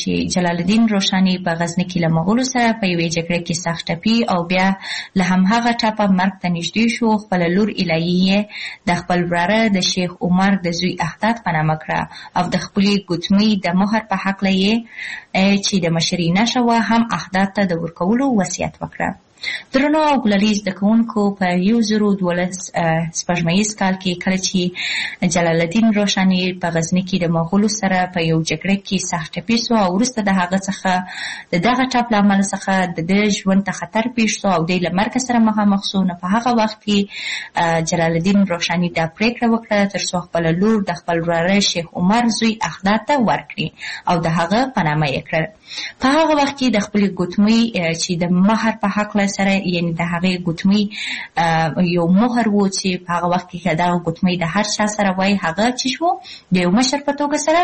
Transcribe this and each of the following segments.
چې جلال الدین روشانی په غزني کې له مغولو سره په یوې جګړه کې سخت ټپي او بیا له همهغه ټپه مرګ ته نږدې شو. خپله لور الهي د خپل وراره د شیخ عمر د زوی احداد په نامه کړه او د خپلې ګوتمۍ د مهر په هکله یې چې د مشري نښه وه هم احداد ته د ورکولو وصیت وکړه. درنو او ګلالي زده کوونکو، په 1012 سپوږمیز کال کې کله چې جلال الدین روشانی په غزني کې د مغولو سره په یو جګړه کې سخت ټپي شو او وروسته د هغه څخه د دغه ټپ له امله څخه د ژوند ته خطر پیښ شو او دی له مرګ سره مخامخ شو. نو په هغه وخت کې جلال الدین روشانی دا پریکړه وکړه تر څو خپله لور د خپل وراره شیخ عمر زوی احداد ته ورکړي او د هغه په نامه یې کړه. په هغه وخت کې د خپلې ګوتمۍ چې د مهر په هکله سره، یعنې د هغې ګوتمۍ یو مهر و چې په هغه وخت کې دغه ګوتمۍ د هر چا سره وای هغه چې شو د یو مشر په توګه سره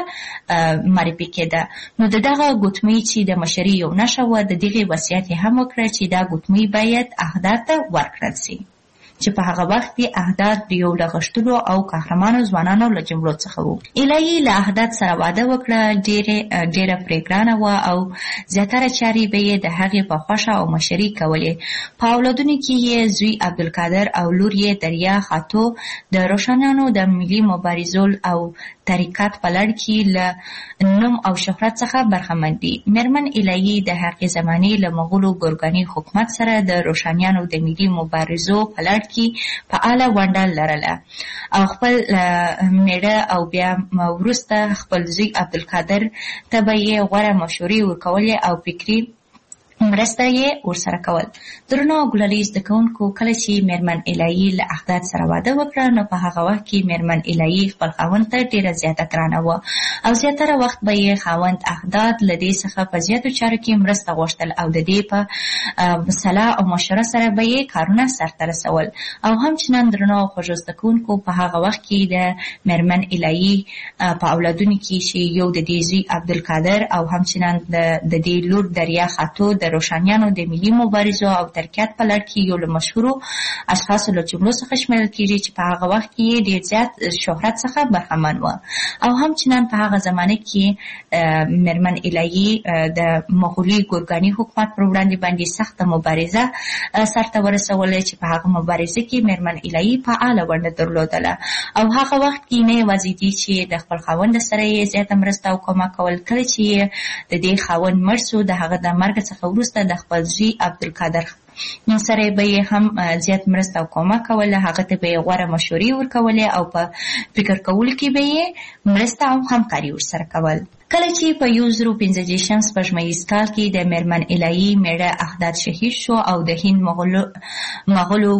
معرفي کېده. نو د دغه ګوتمۍ چې د مشري یو نښه وه، د دغې وصیت یې هم وکړه چې دا ګوتمۍ باید احداد ته ورکړل سي، چې په هغه وخت کې احداد د یو له غښتلو او قهرمانو ځوانانو له جملو څخه وو. الهي له احداد سره واده وکړه. ډېره پرې ګرانه وه او زیاتره چارې به یې د هغې په خوښه او مشري کولې. په اولادونو کې یې زوی عبدالقادر او لور یې دریا خاتو د روشنیانو د ملي مبارزو او تحریکات په لړ کې له نوم او شهرت څخه برخمن دي. میرمن الهي د هغې زمانې له مغولو ګورګاني حکومت سره د روشنیانو د ملي مبارزو په لړ کې فعاله ونډه لرله او خپل میړه او بیا وروسته خپل زوی عبدالقادر ته به یې غوره مشورې ورکولې او فکري مرسته یې ورسره کول. درنو او ګلالي زده کوونکو، کله چې میرمن الهي له احداد سره واده وکړه نو په هغه وخت کې میرمن الهي خپل خاوند ته ډېره زیاته ګرانه وه او زیاتره وخت به یې خاوند احداد له دې څخه په زیاتو چارو کې مرسته غوښتل او د دې په صلاح او مشوره سره به یې کارونه سرته رسول. او همچنان درنو او خوږو زده کوونکو، په هغه وخت کې د میرمن الهي په اولادونو کې چې یو د دې زوی عبدالقادر او همچنان د دې لور دریا خاتو د روشنیانو د ملي مبارزو او ترکیات په لړ کې یو له مشهورو اشخاصو له جملو څخه شمیرل کېږي چې په هغه وخت کې ډېر زیات شهرت څخه برخمن وه. او همچنان په هغه زمانه کې میرمن الهي د مغولي ګورګاني حکومت پر وړاندې باندې سخته مبارزه سرته ورسوله چې په هغه مبارزه کې میرمن الهي فعاله ونډه درلودله. او هغه وخت کې نه یوازې دي چې د خپل خاوند سره یې زیاته مرسته او کومک کول، کله چې د دې خاوند مړ شو د هغه د مرګ څخه وروسته د خپل زوی عبدالقادر سره به یې هم زیات مرسته او کومک کوله. هغه ته به یې غوره مشورې ورکولې او په فکر کولو کې به یې مرسته او همکاري ورسره کول. کله چې په 1015 سپوږمیز کال کې د میرمن الهي میړه احداد شهید شو او د هند مغولو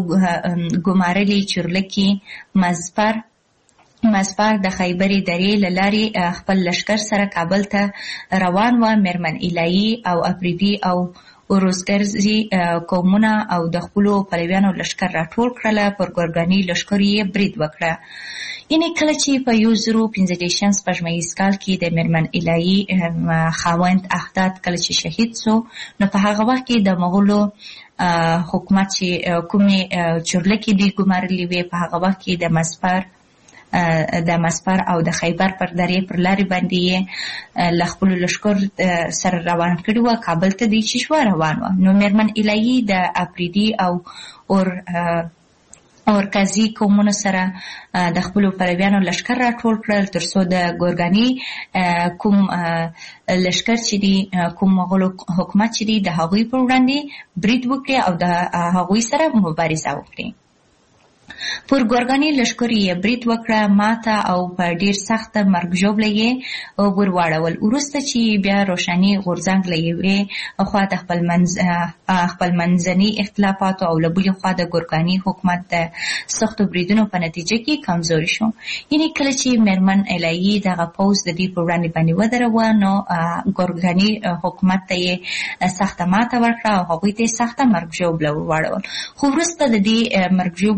ګمارلي چورلکي مظفر د خیبري درې له لارې خپل لښکر سره کابل ته روان و. میرمن الهي او افریدي او اوروزګرزي قومونه او د خپلو پلویانو لښکر راټول کړله. پر ګورګاني لښکرو یې برید وکړه. یعنې کله چې په 1015 سپوږمیز کال کې د میرمن الهي خاوند احداد کله چې شهید شو نو په هغه وخت کې د مغولو حکومت چې کومې چورلکې دوی ګمارلې وې په هغه وخت کې د مسپر او د خیبر پر درې پر لارې باندې یې له خپلو لښکر سره روان کړي وه. کابل ته دوی چې شوه روان وه. نو میرمن الهي د افریدي او اورکزي قومونو سره د خپلو پلویانو لښکر راټول کړل تر څو د ګورګاني کوم لښکر چې دي، کوم مغولو حکومت چې دي، د هغوی پر وړاندې برید وکړي او د هغوی سره مبارزه وکړي. پر ګورګاني لښکرو یې برید وکړه، ماته او په ډېر سخته مرګ ژوبله یې ورواړول. وروسته چې بیا روشني غورځنګ له یوې خوا د خپل منځني اختلافاتو او له بلې خوا د ګورګاني حکومت د سختو بریدونو په نتیجه کې کمزوري شو. یعنې کله چې میرمن الهي دغه پوځ د دې په وړاندې باندې ودروه نو ګورګاني حکومت ته یې سخته ماته ورکړه او هغوی ته یې سخته مرګ ژوبله ورواړول. خو وروسته د دې مرګ ژوبلې څخه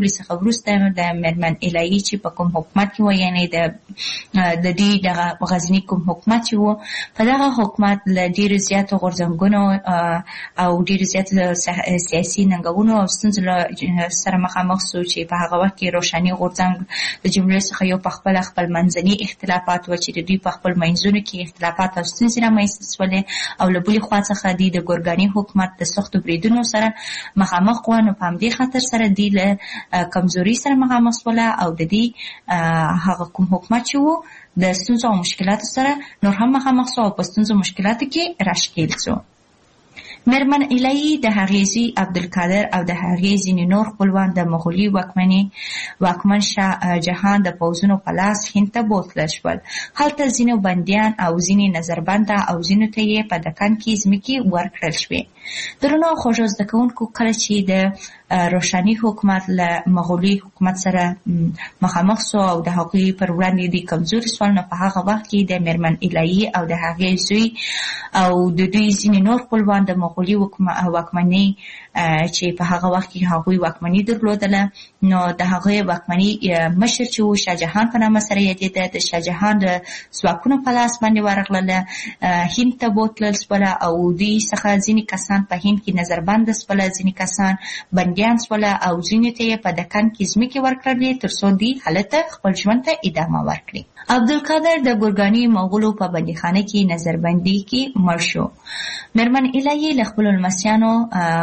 وروسته د میرمن الهي چې په کوم حکومت کې و، یعنی د دې دغه غزني کوم حکومت چې و، په دغه حکومت له ډېرو زیاتو غورځنګونو او ډېرو زیاتو سیاسي ننګونو او ستونزو سره مخامخ سو چې په هغه وخت کې روښاني غورځنګ د جملې څخه یو په خپل منځني اختلافات و چې د دوی په خپل منځونو کې اختلافات او ستونزې رامنځته شولې، او له بلې خوا څخه دوی د ګورګاني حکومت د سختو بریدونو سره مخامخ و. نو په همدې خاطر سره دوی له کمزوري سره مخامخ شوله او د دې هغه کوم حکومت چې و د ستونزو او مشکلاتو سره نور هم مخامخ شو او په ستونزو مشکلاتو کې راښکېل شو. میرمن الهي د هغې زوی عبدالقادر او د هغې ځینې نور خپلوان د مغولي واکمن شاه جهان د پوځونو په لاس هند ته بوتلل شول. هلته ځینو بندیان او ځینې نظربنده او ځینو ته یې په دکن کې ځمکې ورکړل شوې. درنو خوږو زده کوونکو، کله چې د روښاني حکومت له مغولي حکومت سره مخامخ شو او د هغوی پر وړاندې د کمزوري شول، نو په هغه وخت کې د میرمن الهي او د هغې زوی او د دوی ځینې نور خپلوان د مغولي واکمنۍ چې په هغه وخت کې هغوی واکمني درلودله، نو د هغې واکمني مشر چې و شاه جهان په نامه سره یادېده، د شاه جهان د ځواکونو په لاس باندې ورغلله، هند ته بوتلل شوله او دوی څخه ځینې کسان په هند کې نظربنده شوله، ځینې کسان بندیان شوله او ځینې ته یې په دکن کې ځمکې ورکړلې تر څو دوی هلته خپل ژوند ته ادامه ورکړي. عبدالقادر د ګورګاني مغولو په بندیخانه کې نظربندي کې مړ شو. میرمن الهي له خپلو لمسیانو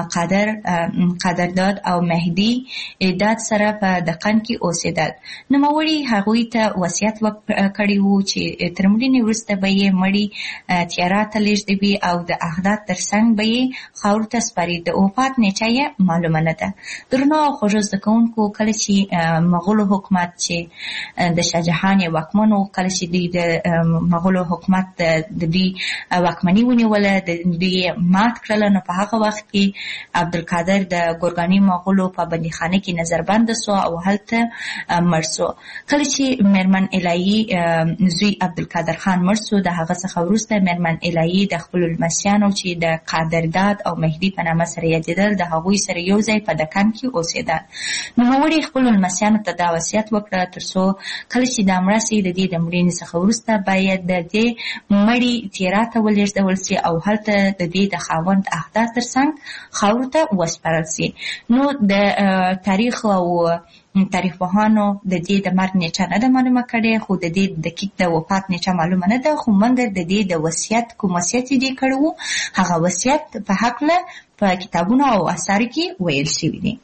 قدرداد او مهدي داد سره په دکن کې اوسېدل. نوموړي هغوی ته وصیت کړی و چې تر مړینې وروسته به یې مړی تیاره ته لېږدوي او د احداد تر څنګ به یې خاورو ته سپاري. د وفات نیټه یې معلومه نه ده. درنو او خوږو زده کوونکو، کله چې مغولو حکومت چې د شاه جهان یې واکمن و، کله چې دوی د مغولو حکومت د دوی واکمني ونیوله، د دوی مات کړله، نو په هغه وخت کې عبدالقادر د ګورګاني مغولو په بندیخانه کې نظربنده سو او هلته مړ سو. کله چې میرمن الهي زوی عبدالقادر خان مړ سو، د هغه څخه وروسته میرمن الهي د خپلو لمسیانو چې د قدرداد او مهدي په نامه سره یادېدل، د هغوی سره یو ځای په دکن کې اوسېدل. نوموړي خپلو لمسیانو ته دا وصیت وکړه تر څو کله چې دا مړه سي، د دې د مړینې څخه وروسته باید د دې مړي تیرا ته ولېږدول سي او هلته د دې د خاوند احداد تر څنګ خاورو ته وسپارل سي. نو د تاریخ او تاریخ پوهانو د دې د مرګ نیټه نه ده معلومه کړې، خو د دې دقیق د وفات نیټه معلومه نه ده، خو موږ د دې د وصیت کوم وصیت دې کړی و، هغه وصیت په هکله په کتابونو او اثارو کې ویل شوي دي.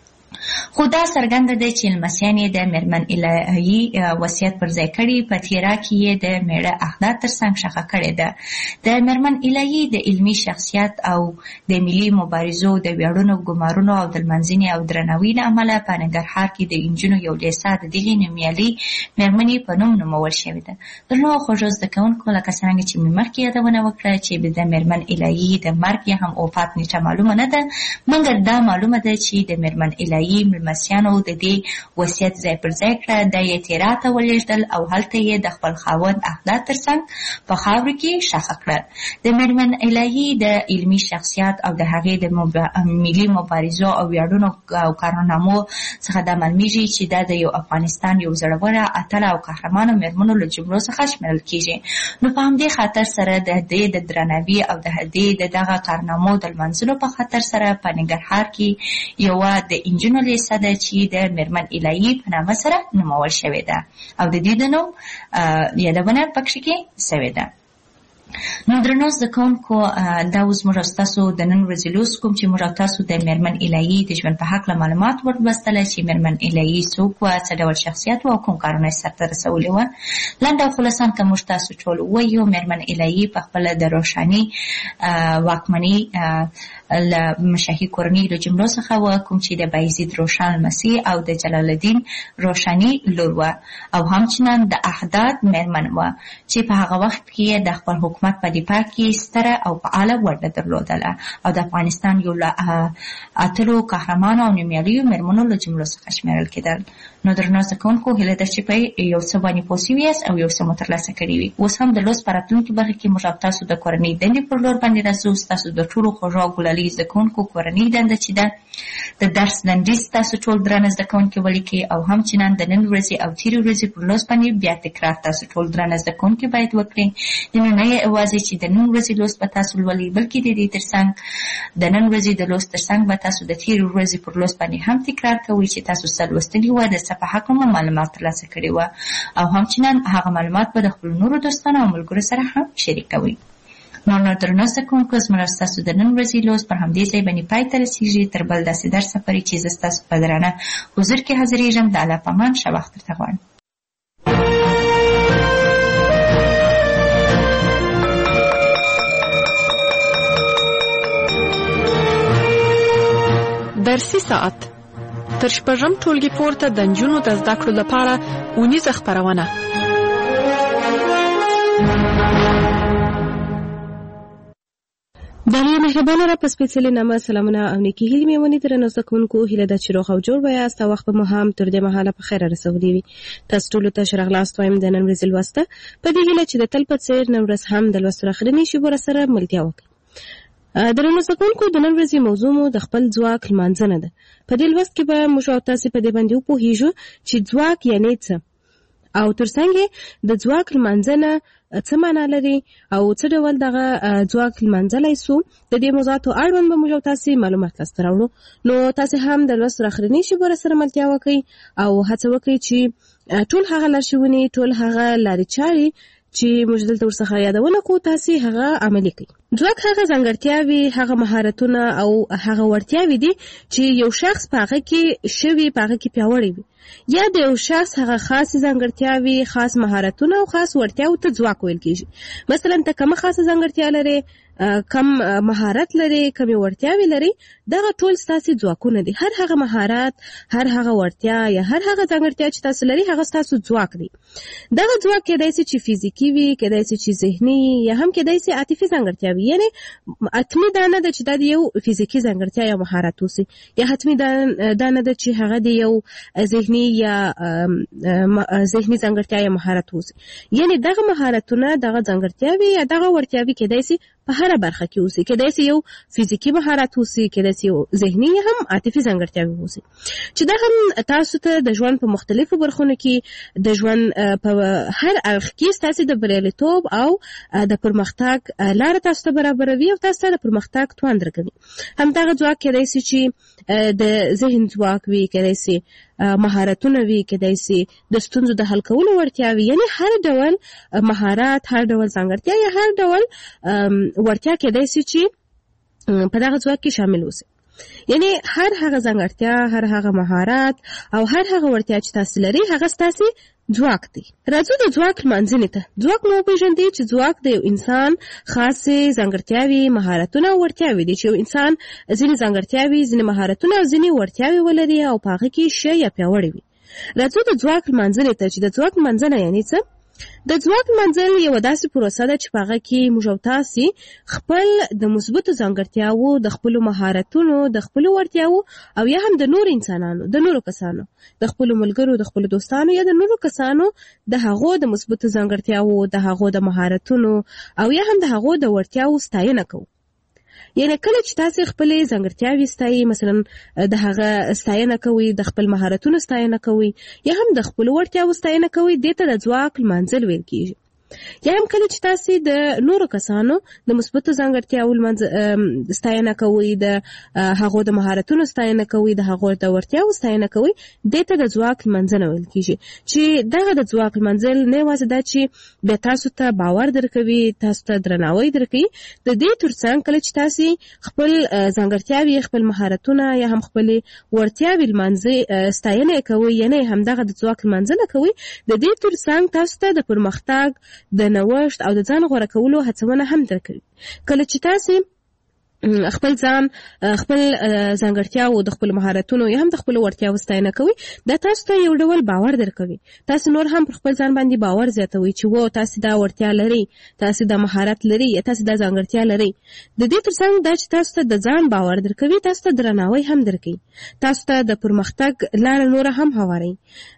خو دا څرګنده ده چې لمسیان یې د میرمن الهي وصیت پر ځای کړي، په تیرا کې یې د میړه احداد تر څنګ ښخه کړې ده. د میرمن الهي د علمي شخصیت او د ملي مبارزو د ویاړونو، ګمارونو او د لمانځنې او درناوي له امله په ننګرهار کې د انجونو یو لیسه د دغې نومیالۍ میرمنې په نوم نومول شوې ده. درنو خوږو زده کوونکو، لکه څرنګه چې مې مخکې یادونه وکړه چې د میرمن الهي د مرګ یا هم وفات نیټه معلومه نه ده، مګر دا معلومه ده چې د میرمن الهي ملمسیانو د دې وصیت ځای پر ځای کړه، د یې تیرا ته ولېږدل او هلته یې د خپل خاوند احداد تر څنګ په خاورو کې ښخ کړل. د میرمن الهي د علمي شخصیت او د هغې د ملي مبارزو او ویاړونو او کارنامو څخه دا معلومیږي چې دا د یو افغانستان یو زړوره، اتله او قهرمانه میرمنو له جملو څخه شمیرل کیږي. نو په همدې خاطر سره د دې د درناوي او د دې د دغه کارنامو د لمانځلو په خاطر سره په ننګرهار کې یوه د انجونو لیسه ده چې د میرمن الهي په نامه سره نومول شوې ده او د دې د نوم یادونه پکې کې شوې ده. نو درنو زده کوونکو، دا اوس موږ ستاسو د نن ورځې لوست کوم چې موږ تاسو د میرمن الهي د ژوند په هکله معلومات ورلوستله چې میرمن الهي څوک وه، څه ډول شخصیت و او کوم کارونه یې سرته رسولي وه. لنډ او خلاصان که موږ تاسو ټول ووایو، میرمن الهي په خپله د روښاني واکمني له مشاهي کورنۍ له جملو څخه وه، کوم چې د بایزید روښان لمسي او د جلال الدین روښاني لور وه، او همچنان د احداد میرمن وه چې په هغه وخت کې د خپل حکومت په دفاع کې ستره او فعاله ونډه درلودله او د افغانستان یو له اتلو قهرمانو او نومیالیو مېرمنو له جملو څخه شمیرل کېدل. نو درنو زده کوونکو، هیله ده چې په یو څه باندې پوه سوي یاست او یو څه مو ترلاسه کړي وي. اوس هم د لوست په راتلونکي برخه کې موږ او تاسو د کورنۍ دندې پر لور باندې راځو. ستاسو د ټولو خوږو او ګلالي زده کوونکو کورنۍ دنده چې ده د درس لنډیز تاسو ټول درانه زده کوونکي ولیکئ او همچنان د نن ورځې او تېرې ورځې پر لوست باندې بیا تکرار تاسو ټول درانه زده کوونکي باید وکړئ. نو نه یوازې چې د نن ورځې لوست به تاسو لولئ، بلکې د دې ترڅنګ د نن ورځې د لوست ترڅنګ به تاسو د تېرې ورځې پر لوست باندې هم تکرار کوئ چې تاسو څه لوستلي وه، د څه په هکله مو معلومات ترلاسه کړي وه، او همچنان هغه معلومات به د خپلو نورو دوستانو او ملګرو سره هم شریکوئ. نو درنو زده کوونکو، زموږ ستاسو د نن ورځې لوست پر همدې ځای باندې پای ته رسېږي. تر بل داسې درس پورې چې زه ستاسو په درانه حضور کې حاضرېږم، د الله په امان ښه وخت درته غواړم. درسي ساعت تر شپږم ټولګي پورته د نجونو د زده کړو لپاره اونیزه خپرونه. دغه مهربانه را په سپېڅلې نامه سلامونه او نیکي هیلې مې ونې درنو زده کوونکو، هیله ده چې روغ او جوړ به یاست او وخت به مو هم تر دې مهاله په خیره رسولی وي. تاسو ټولو ته ښه راغلاست وایم د نن ورځې لوسته، په دې هیله چې د تل په څېر نن ورځ هم د لوستو اخرنۍ شېبو راسره ملتیا وکړئ. درنو زده کوونکو، د نن ورځې موضوع مو د خپل ځواک لمانځنه ده. په دې لوست کې به موږ او تاسې په دې باندې وپوهېږو چې ځواک یعنې څه او ترڅنګ د ځواک لمانځنه څه معنا لري او څه ډول دغه ځواک لمانځلی سو. د دې موضوعاتو اړوند به موږ او تاسې معلومات لاسته راوړو. نو تاسې هم د لوست اخرنۍ شېبو راسره ملتیا وکړئ او هڅه وکړئ چې ټول هغه لارښوونې، ټول هغه لارې چارې چې موږ دلته ورڅخه یادونه کوو تاسې هغه عملي کړئ. ځواک هغه ځانګړتیاوې، هغه مهارتونه او هغه وړتیاوې دي چې یو شخص په هغه کې شوي، په هغه کې پیاوړی وي، یا د یو شخص هغه خاصې ځانګړتیاوې، خاص مهارتونه او خاص وړتیاوو ته ځواک ویل کېږي. مثلا ته کومه خاصه ځانګړتیا لرې، کم مهارت لري، کمې وړتیاوې لري، دغه ټول ستاسې ځواکونه دي. هر هغه مهارت، هر هغه وړتیا یا هر هغه ځانګړتیا چې تاسو لري هغه ستاسو ځواک دی. دغه ځواک کېدای سي چې فزیکي وي، کېدای سي چې ذهني، یا هم کېدای سي عاطفي ځانګړتیا وي. یعنې حتمي دا نه ده چې دا د یو فزیکي ځانګړتیا یا مهارت اوسي، یا حتمي دا نه ده چې هغه د یو ذهني یا ذهني ځانګړتیا یا مهارت اوسي. یعنې دغه مهارتونه، دغه ځانګړتیاوې یا دغه وړتیاوې کېدای سي په هره برخه کې اوسي. کېدای سي یو فزیکي مهارت اوسي، کېدای سي یو ذهني یا هم عاطفي ځانګړتیاوې اوسي، چې دا هم تاسو ته د ژوند په مختلفو برخونو کې د ژوند په هر اړخ کې ستاسې د بریالیتوب او د پرمختګ لاره تاسو ته برابروي او تاسو ته د پرمختګ توان درکوي. همدغه ځواک کېدای سي چې د ذهن ځواک وي، کېدای سي مهارتونه وي، کېدای سي د ستونزو د حل کولو وړتیا وي. یعنې هر ډول مهارت، هر ډول ځانګړتیا یا هر ډول وړتیا کېدای سي چې په دغه ځواک کې شامل اوسي. یعنې هر هغه ځانګړتیا، هر هغه مهارت او هر هغه وړتیا چې تاسو لري هغه ستاسې ځواک دی. راځو د ځواک لمانځنې ته. ځواک مو وپېژندئ چې ځواک د یو انسان خاصې ځانګړتیاوې، مهارتونه او وړتیاوې دي، چې یو انسان ځینې ځانګړتیاوې، ځینې مهارتونه او ځینې وړتیاوې ولري او په هغه کې ښه یا پیاوړی وي. راځو د ځواک لمانځنې ته چې د ځواک لمانځنه یعنې څه. د ځواک لمانځل یوه داسې پروسه ده چې په هغه کې موږ او تاسې خپل د مثبتو ځانګړتیاوو، د خپلو مهارتونو، د خپلو وړتیاوو او یا هم د نورو انسانانو، د نورو کسانو، د خپلو ملګرو، د خپلو دوستانو یا د نورو کسانو د هغو د مثبتو ځانګړتیاوو، د هغو د مهارتونو او یا هم د هغو د وړتیاوو ستاینه کوو. یعنې کله چې تاسې خپلې ځانګړتیاوې ستایي، مثلا د هغه ستاینه کوئ، د خپل مهارتونو ستاینه کوئ یا هم د خپلو وړتیاوو ستاینه کوئ، دې ته د ځواک لمانځل ویل کېږي. یا هم کله چې تاسې د نورو کسانو د مثبتو ځانګړتیاوو ستاینه کوئ، د هغو د مهارتونو ستاینه کوئ، د هغو د وړتیاوو ستاینه کوئ، دې ته د ځواک لمانځنه ویل کېږي. چې دغه د ځواک لمانځل نه یوازې دا چې بیا تاسو ته باور درکوي، تاسو ته درناوی درکوي، د دې ترڅنګ کله چې تاسې خپل ځانګړتیاوې، خپل مهارتونه یا هم خپلې وړتیاوې لمانځئ، ستاینه یې کوئ، یعنې همدغه د ځواک لمانځنه کوئ، د دې ترڅنګ تاسو ته د پرمختګ، د نوښت او د ځان غوره کولو هڅونه هم درکوي. کله چې تاسې خپل ځان خپل ځانګړتیاو د خپل مهارتونو یا هم د خپل وړتیاو ستاینه کوي دا تاسو ته یو ډول باور درکوي تاسو نور هم پر خپل ځان باندې باور زیاتوي چې وو تاسو دا وړتیا لري تاسو دا مهارت لري یا تاسو دا ځانګړتیا لري د دې ترڅنګ دا چې تاسو ته د ځان باور درکوي تاسو ته درناوی هم درکوي تاسو ته د پرمختګ لار نور هم هواري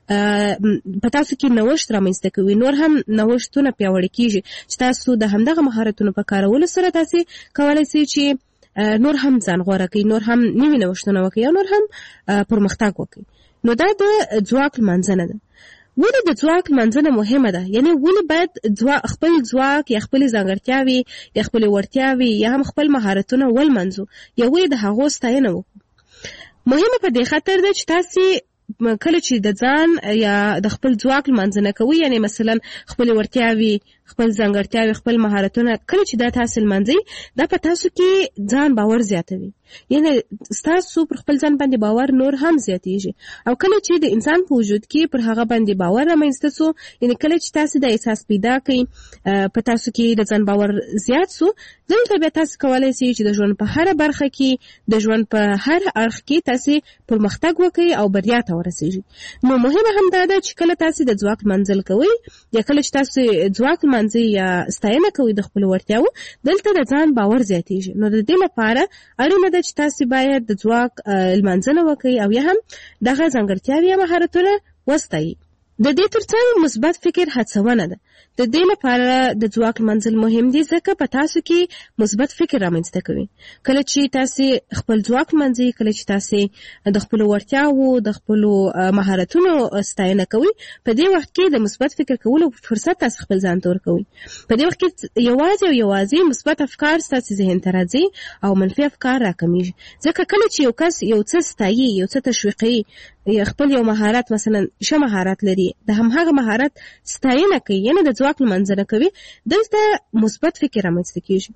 په تاسو کې نوښت رامنځته کوي نور هم نوښتونه پیاوړي کیږي چې تاسو د همدغه مهارتونو په کارولو سره تاسو کولای شئ چې نور هم ځان غوره کوي نور هم نوي نوښتونه وکړي او نور هم پرمختګ وکړي نو دا د ځواک لمانځنه ده ولې د ځواک لمانځنه مهمه ده یعنی ولې باید خپل ځواک یا خپل ځانګړتیاوي یا خپل وړتیاوي یا هم خپل مهارتونه ولمنځو یا ولې د هغو ستاینه وکړو مهمه په دې خاطر ده چې تاسو کله چې د ځان یا د خپل ځواک لمانځنه کوي یعنی مثلا خپل وړتیاوي خپل ځانګړتیاوي خپل مهارتونه کله چې دا تاسو لمانځي دا په تاسو کې ځان باور زیاتوي یعنی تاسو پر خپل ځان باندې باور نور هم زیاتېږي او کله چې د انسان په وجود کې پر هغه باندې باور رامنځته سو یعنی کله چې تاسو د احساس پیدا کړئ په تاسو کې د ځان باور زیات سو دلته به تاسو کولای شئ چې د ژوند په هر برخه کې د ژوند په هر اړخ کې تاسو پرمختګ وکړئ او بریا ته ورسیږئ نو مهمه هم دا ده چې کله تاسو د ځواک منزل کوئ یا کله چې تاسو ځواک منځي یا ستاینه کوي د خپل وړتیاو دلته د ځان باور زیاتېږي نو د دې لپاره اړینه ده چې تاسو باید د ځواک لمانځنه وکړئ او یا هم دغه ځانګړتیاوې یا مهارتونه وستایئ د دې ترڅنګ مثبت فکر هڅونه ده د دې لپاره د ځواک منزل مهم دي ځکه په تاسو کې مثبت فکر رامنځته کوي کله چې تاسو خپل ځواک منځي کله چې تاسو د خپل وړتیاو د خپل مهارتونو ستاینه کوي په دې وخت کې د مثبت فکر کولو فرصت تاسو خپل ځان ته ورکوي په دې وخت کې یوازې مثبت افکار تاسو ذهن ته راځي او منفي افکار راکمیږي ځکه کله چې یو کس یو څه ستایي یو څه تشویقي خپل یو مهارت مثلا شه مهارت لري د همغه مهارت ستاینه کوي یعنی د ځواک لمانځنه کوي دلته مثبت فکر رامنځته کیږي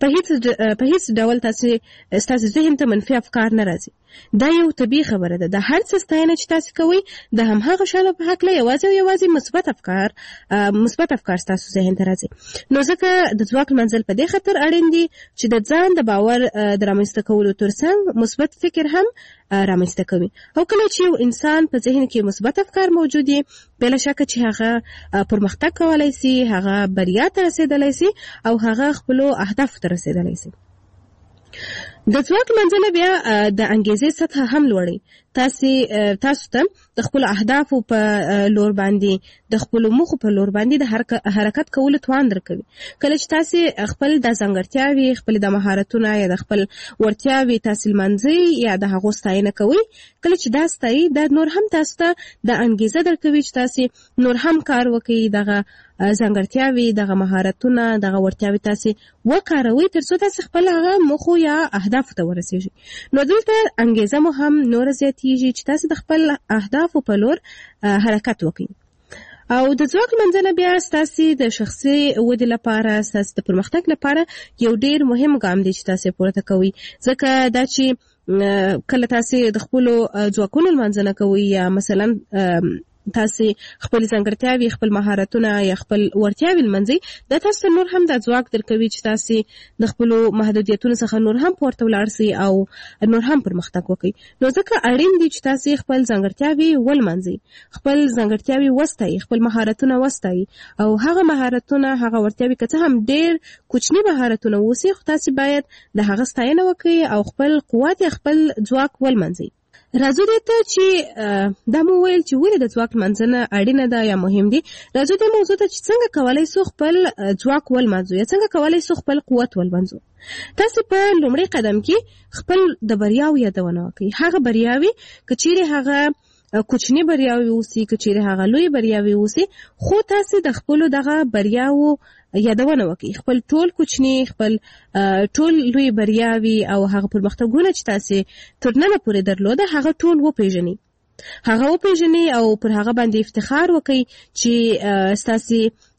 په هیڅ ډول تاسو ذهن ته منفي افکار نه راځي دا یو طبيعي خبره ده د هر څه ستاینه چې تاسو کوئ د همغه شانو په حق له یوازې مثبت افکار تاسو ذهن ته راځي نو ځکه د ځواک منزل په دې خاطر اړین دي چې د ځان د باور د رامنځته کولو ترڅنګ مثبت فکر هم رامنځته کوي او کله چې یو انسان په ذهن کې مثبت افکار موجود دي بلا شک چې هغه پرمختګ کولای شي هغه بریا ته رسیدلی شي او هغه خپل اهداف ته رسیدلی شي د ځواک منځنه بیا د انګیزې سطح هم لوړي تاسو ته د خپل اهدافو په لور باندې د خپل موخو په لور باندې د حرکت کولو توان درکوي کله چې تاسو خپل د ځانګړتیاوي خپل د مهارتونو یا د خپل وړتیاوي تحصیل منځي یا د هغو ستاینه کوي کله چې دا ستایي د نور هم تاسو ته د انګیزه درکوي چې تاسو نور هم کار وکړئ دغه ځانګړتیاوي دغه مهارتونه دغه وړتیاوي تاسو وکاروئ ترڅو تاسو خپل هغه موخو یا اهداف ته ورسیږئ نو دلته انګیزه مو هم نور زیاتېږي چې تاسو د خپل اهدافو په لور حرکت وکړئ او د ځواک منځنه بیا تاسو د شخصي ودې لپاره تاسو د پرمختګ لپاره یو ډیر مهم ګام دی چې تاسو پورته کوئ ځکه دا چې کله تاسو د خپل ځواکونو منځنه کوئ یا مثلا تاسو خپل ځانګړتیاوي خپل مهارتونه یا خپل وړتیاوي لمنځي دا تاسو نور هم د ځواک درکوي چې تاسو د خپل محدودیتونو څخه نور هم پورته ولاړ شئ او نور هم پرمختګ وکړئ نو ځکه اړین دي چې تاسو خپل ځانګړتیاوي ولمنځي خپل ځانګړتیاوي وستایي خپل مهارتونه وستایي او هغه مهارتونه هغه وړتیاوي که څه هم ډېر کوچني مهارتونه وسی خو تاسو باید د هغه ستاینه وکړئ او خپل قوت خپل ځواک ولمنځي راځو دې ته چې دا مو ویل چې ولې د ځواک منځنه اړینه ده یا مهم دي راځو دې موضوع ته چې څنګه کولای شو خپل ځواک ولمنځو یا څنګه کولای شو خپل قوت ولمنځو تاسو په لومړي قدم کې خپل د بریاوو یادونه وکړئ هغه بریاوي کچېره هغه کوچنی بریاوي اوسي کچېره هغه لوی بریاوي اوسي خو تاسو د خپل دغه بریاوو یادونه وکړئ خپل ټول کوچنی خپل ټول لوی بریاوي او هغه پرمختګونه چې تاسو تر ننه پورې درلوده هغه ټول وپیژنئ او پر هغه باندې افتخار وکړئ چې تاسو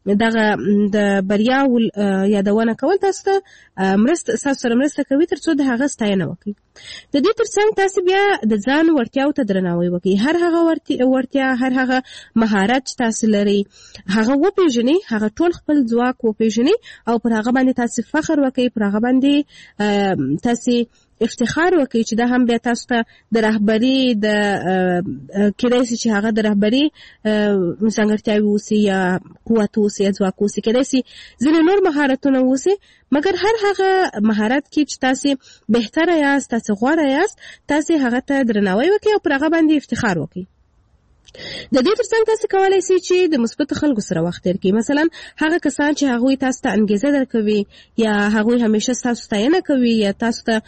دغه د بریا یادونه کول تاسو ته مرسته کوي ترڅو د هغه ستاینه وکړي. د دې ترڅنګ تاسو بیا د ځان وړتیاو ته درناوی وکړئ. هر هغه وړتیا، هر هغه مهارت چې تاسو لري هغه وپېژنئ، هغه ټول خپل ځواک وپېژنئ او پر هغه باندې تاسو فخر وکړئ، پر هغه باندې تاسو افتخار وکړي چې دا هم بیا تاسو ته د رهبري د کېدای شي چې هغه د رهبري ځانګړتیاوې اوسي یا قوت اوسي یا ځواک اوسي، کېدای شي ځینې نور مهارتونه اوسي، مګر هر هغه مهارت کې چې تاسو بهتره یاست، تاسو غوره یاست، تاسو هغه ته درناوی وکړئ او پر هغه باندې افتخار وکړئ. د دې ترڅنګ تاسو کولای شئ چې د مثبت خلکو سره وخت تیر کړئ. مثلا هغه کسان چې هغوی تاسو ته انګیزه درکوي یا هغوی همیشه تاسو ستاینه کوي یا تاسو ته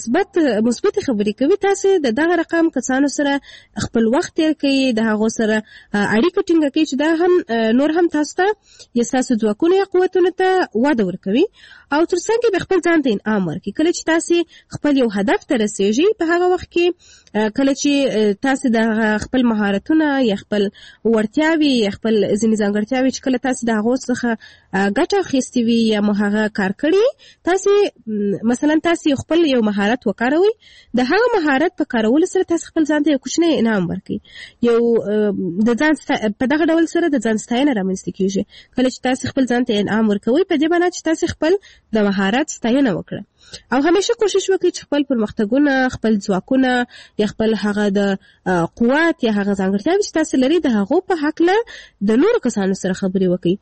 مثبت خبرې کوي، تاسو د دغه رقم کسانو سره خپل وخت تیر کړئ، د هغو سره اړیکه ټینګه کړئ چې دا هم نور هم تاسو ته یا تاسو ځواکونه یا قوتونه ته وده ورکوي او ترڅنګ به خپل ځان ته انعام ورکړي. کله چې تاسو خپل یو هدف ته رسیږئ په هغه وخت کې کله چې تاسو د خپل مهارتونه یا خپل وړتیاوې یا خپل ځینې ځانګړتیاوې چې کله تاسو د هغو څخه ګټه اخیستې وي یا مو هغه کار کړی، تاسو مثلا تاسو خپل یو مهارت وکاروئ، د هغه مهارت په کارولو سره تاسو خپل ځان ته یو کوچنی انعام ورکړئ. یو د ځان په دغه ډول سره د ځان ستاینه رامنځته کیږي. کله چې تاسو خپل ځان ته انعام ورکوئ په دې معنی چې تاسو خپل د مهارت ستاینه وکړه او همیشه کوشش وکړئ چې خپل پرمختګونه، خپل ځواکونه یا خپل هغه د قوت یا هغه ځانګړتیاوې چې تاسو لري د هغو په هکله د نورو کسانو سره خبرې وکړئ.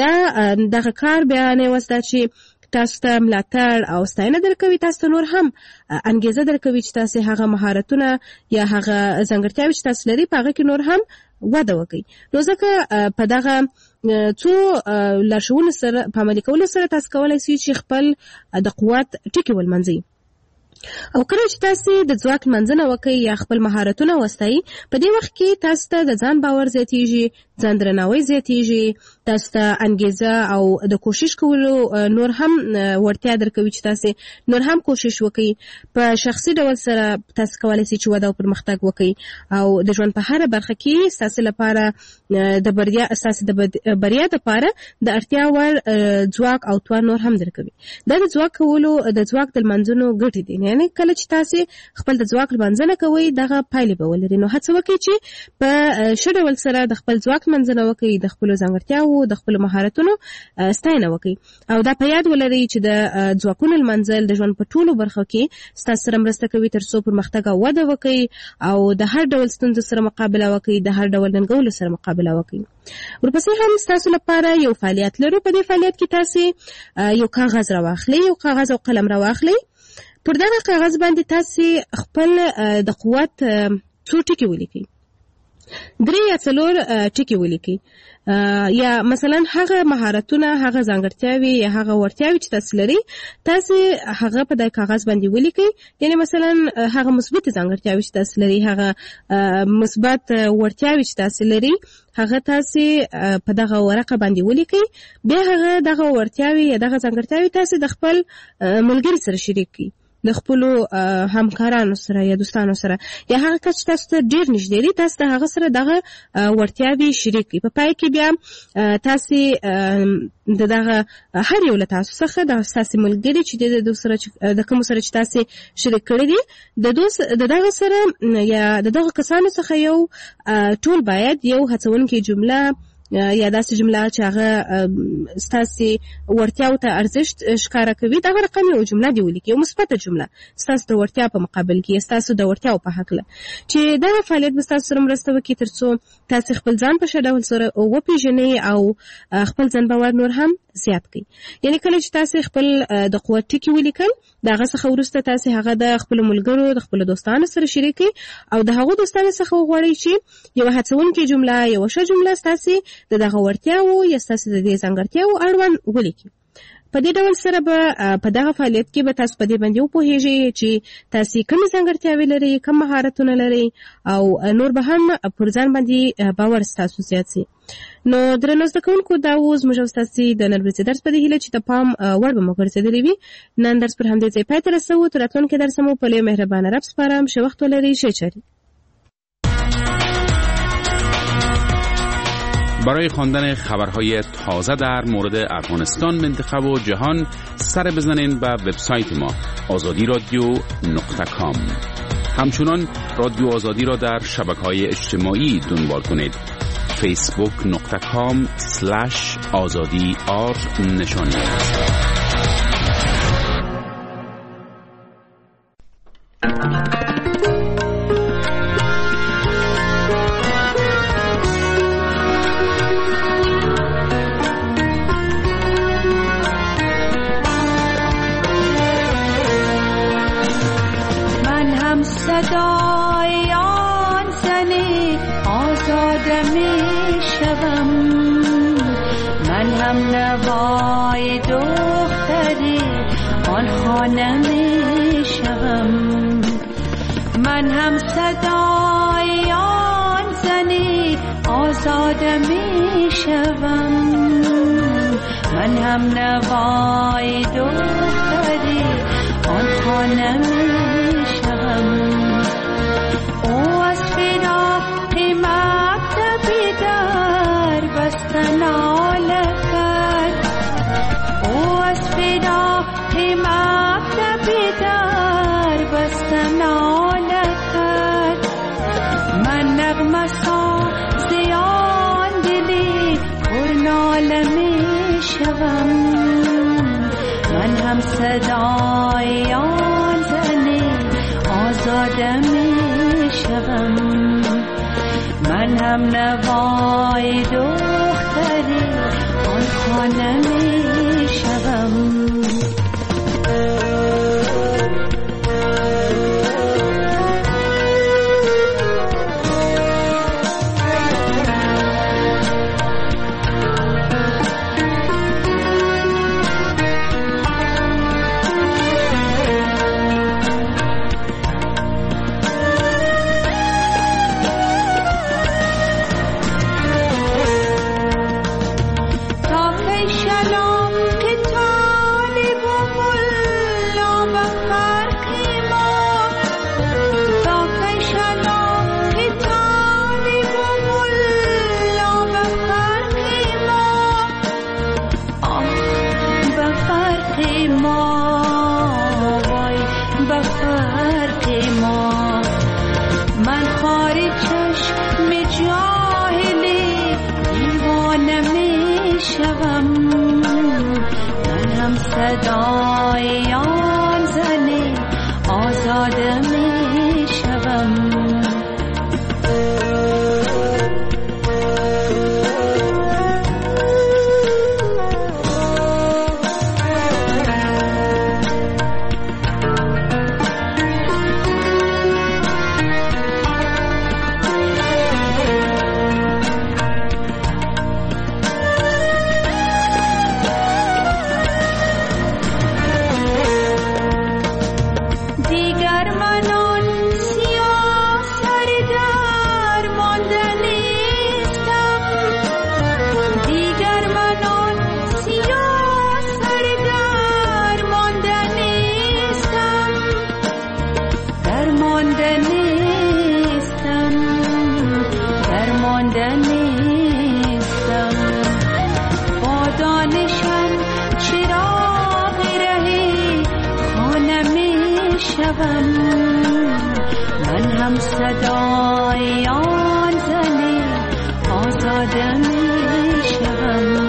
دغه کار بیا نه وسته چې تاسو ته ملاتړ او ستاینه درکوي، تاسو ته نور هم انګیزه درکوي چې تاسو هغه مهارتونه یا هغه ځانګړتیاوې چې تاسو لري په هغه کې نور هم وده وکړي. نو ځکه په دغه څو لارښوونو سره په عملي کولو سره تاسو کولی شئ چې خپل د قوت ټکي ولمنځئ. او کله چې تاسو د ځواک منځنه وکړئ یا خپل مهارتونه وستایي، په دې وخت کې تاسو ته د ځان باور زیاتیږي، ځان درناوی زیاتیږي، تاسو ته انګیزه او د کوشش کولو نور هم وړتیا درکوي چې تاسو نور هم کوشش وکړئ. په شخصي ډول سره تاسو کولی شئ چې وده او پرمختګ وکړئ او د ژوند په هره برخه کې تاسو لپاره د بریا لپاره د اړتیا وړ ځواک او توان نور هم درکوي. دا د ځواک د لمنځنو ګټې دي. یعنی کله چې تاسو خپل د ځواک لمنځنه کوئ دغه پایلې به ولري. نو هڅه وکړئ چې په ښه ډول سره د خپل ځواک منځنه وکړئ، د خپلو ځانګړتیاوو، د خپلو مهارتونو ستاینه وکړئ او دا په یاد ولرئ چې د ځواکونو لمنځل د ژوند په ټولو برخو کې ستاسو سره مرسته کوي ترڅو پرمختګ او وده وکړئ او د هر ډول ستونزو سره مقابله وکړئ، د هر ډول ننګولو سره مقابله وکړئ. ورپسې هم ستاسو لپاره یو فعالیت لرو. په دې فعالیت کې تاسو یو کاغذ راواخلئ، یو کاغذ او قلم راواخلئ. پر دغه کاغذ باندې تاسو خپل د قوت څو ټکي ولیکئ، 3 یا 4 ټکي ولیکئ. یا مثلا هغه مهارتونه، هغه ځانګړتیاوې یا هغه وړتیاوې چې تاسو لري، تاسو هغه په دغه کاغذ باندې ولیکئ. یعنی مثلا هغه مثبت ځانګړتیاوې چې تاسو لري، هغه مثبت وړتیاوې چې تاسو لري، هغه تاسو په دغه ورقه باندې ولیکئ. بیا هغه دغه وړتیاوې یا دغه ځانګړتیاوې تاسو د خپل ملګري سره شریک کړئ، د خپلو همکارانو سره یا دوستانو سره یا هغه کس چې تاسو ته ډېر نږدې دي، تاسو د هغه سره دغه وړتیاوې شریک کړئ. په پای کې بیا تاسو دغه هر یو له تاسو څخه د ستاسو ملګري چې د کوم سره چې تاسو شریک کړي دي د دغه سره یا د دغه کسانو څخه یو ټول باید یو هڅونکې جمله یا داسې جمله چې هغه ستاسو وړتیاو ته ارزښت ښکاره کوي، دغه رقم یو جمله دی ولیکئ، یو مثبته جمله ستاسو د وړتیا په مقابل کې، ستاسو د وړتیاو په هکله چې دغه فعالیت به ستاسو سره مرسته وکړي ترڅو تاسو خپل ځان په ښه ډول سره وپېژنئ او خپل ځان باور نور هم زیات کړئ. یعنی کله چې تاسو خپل د قوت ټکي ولیکل، د هغه څخه وروسته تاسو هغه د خپلو ملګرو، د خپلو دوستانو سره شریک کړئ او د هغو دوستانو څخه وغواړئ چې یوه هڅونکې جمله، یوه ښه جمله ستاسو د دغه وړتیاوو یا ستاسو د دې ځانګړتیاوو اړوند ولیکئ. په دې ډول سره به په دغه فعالیت کې به تاسو په دې باندې وپوهیږئ چې تاسو کومې ځانګړتیاوې لرئ، کوم مهارتونه لرئ او نور به هم پر ځان باندې باور ستاسو زیات شي. نو درنو زده کوونکو، دا اوس موږ او ستاسو د نن ورځې درس په دې هیله چې د پام وړ به مو ګرځېدلی وي. نن درس پر همدې ځای پای ته رسوو. تر راتلونکي درسه مو په لوی مهربانه رب سپارم. ښه وخت ولرئ. ښه چارې. برای خواندن خبرهای تازه در مورد افغانستان، منطقه و جهان سر بزنین به وبسایت ما azadi.radio.com. همچنان رادیو آزادی را در شبکه‌های اجتماعی دنبال کنید. facebook.com/azadi_r نشانی. صدای آن زنی آزاده می شوم، من هم نوای دختری آن خانه می شوم، من هم صدای آن زنی آزاده می شوم، من هم نوای دختری آن خانه می شوم. او از فراق مکتبی در بستن ناله کرد، او از فراق مکتبی در بستن ناله کرد، من نغمه ساز آن دلی پر ناله می شوم، من هم صدای آن زنی آزاده می شوم، من هم نوای دختری آن خانه می شوم. صدای آن زنی آزاده می شوم. من هم صدای آن زنی آزاده می شوم،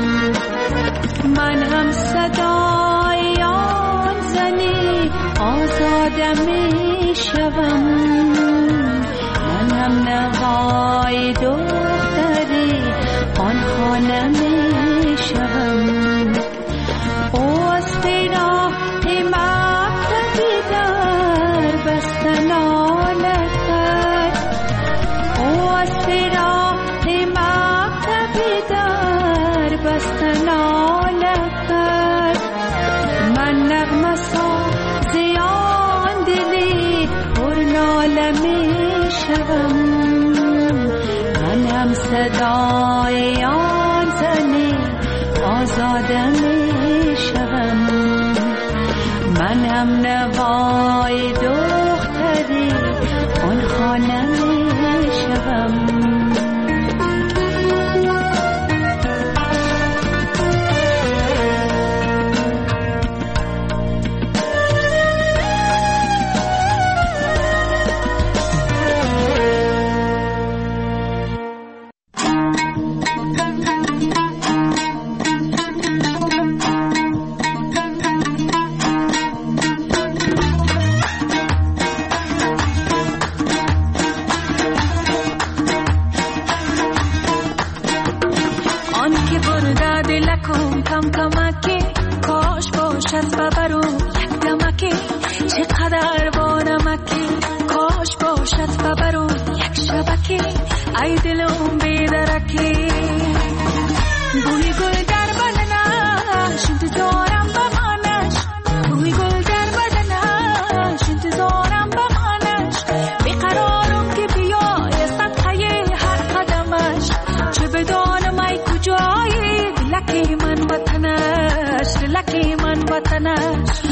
من هم صدای آن زنی آزاده می شوم، من هم نوای دختری آن خانه می شوم. او از فراق مکتبی در بستن ناله کرد، او از فراق مکتبی در بستن ناله کرد، من نغمه ساز آن دلی پر ناله می شوم، من هم صدای آن زنی آزاده می شوم، من هم نوای دختری آن خانه می شوم. کم کمکی کاش باشد ببرو یک دمکی چقدر با نمکی کاش باشد ببرو یک شبکی ای دلم بیدرکی بوی گل در بدنش انتظارم بمانش بوی گل در بدنش انتظارم بمانش بیقرارم که بیای صدقه هر قدمش چه بدانم ای کجایی لکی من وطنش لکی من وطنش